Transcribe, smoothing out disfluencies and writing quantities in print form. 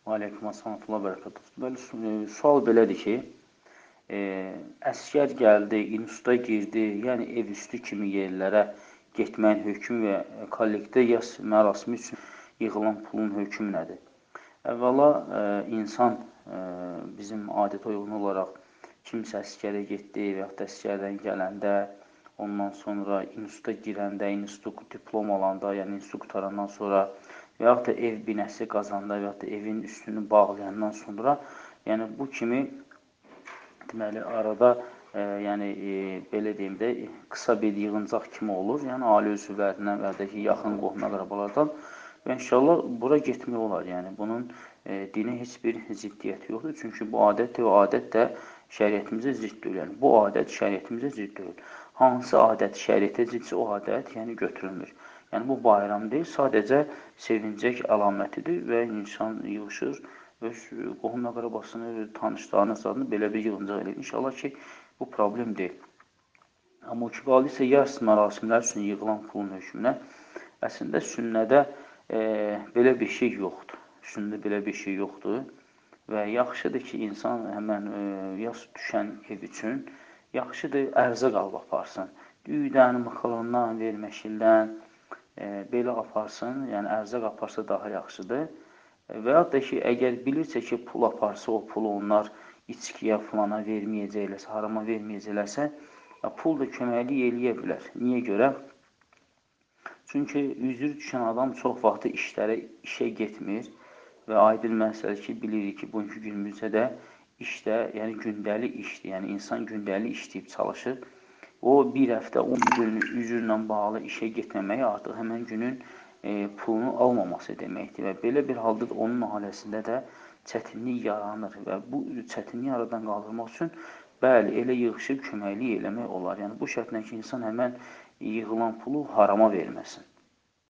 Aleyküm assalam və bərəkatuhu. Sual belədir ki, əsgər gəldi, instituta girdi, yəni ev üstü kimi yerlərə getməyin hökmü və kollektiv yas mərasimi üçün yığılan pulun hökmü nədir? Əvvəla, insan bizim adətə uyğun olaraq kimsə əsgərə getdi və yaxud da əsgərdən gələndə, ondan sonra instituta girəndə, institut diplom alanda, yəni institut qutarandan sonra və yaxud da ev binəsi qazanda və yaxud da evin üstünü bağlayandan sonra, yəni bu kimi deməli arada belə deyim də qısa bir yığıncaq kimi olur. Yəni ailə üzvlərindən və ya da ki, yaxın qohum-əqrabalardan və inşallah bura getmək olar. Yəni bunun dinə heç bir ziddiyyəti yoxdur. Çünki bu adətdir və adət də şəriətimizə zidd deyil. Yəni bu adət şəriətimizə zidd deyil. Hansı adət şəriətə ziddirsə o adət yəni götürülmür. Yəni bu bayram deyil, sadəcə sevincək əlamətidir və insan yığışır, öz qohum-əqrabasını, tanışlarını, zadını belə bir yığıncaq eləyir. İnşallah ki, bu problem deyil. Amma o ki, qaldı isə yas mərasimlər üçün yığılan pulun hökmünə, əslində sünnədə belə bir şey yoxdur. Sünnədə belə bir şey yoxdur və yaxşıdır ki, insan həmən yas düşən ev üçün yaxşıdır ərzaq alıb aparsın. Düyüdən, makarondan, verməşildən belə aparsın, yəni ərzaq aparsa daha yaxşıdır. Və yaxud da ki, əgər bilirsə ki, pul aparsa, o pulu onlar içkiyə, fulana verməyəcəklərsə, harama verməyəcəklərsə, pul da köməklik eləyə bilər. Niyə görə? Çünki üzrü düşən adam çox vaxtı işə getmir və aydın məsələ ki, bilirik ki, bugünkü günümüzdə də işdə, yəni gündəlik işdir, yəni insan gündəlik işləyib çalışır. O bir həftə, 10 gün üzrlə bağlı işə getməməyi artıq həmən günün pulunu almaması deməkdir və belə bir halda da onun ailəsində də çətinlik yaranır və bu çətinliyi aradan qaldırmaq üçün bəli, elə yığışıb köməklik eləmək olar. Yəni bu şərtlə ki, insan həmən yığılan pulu harama verməsin.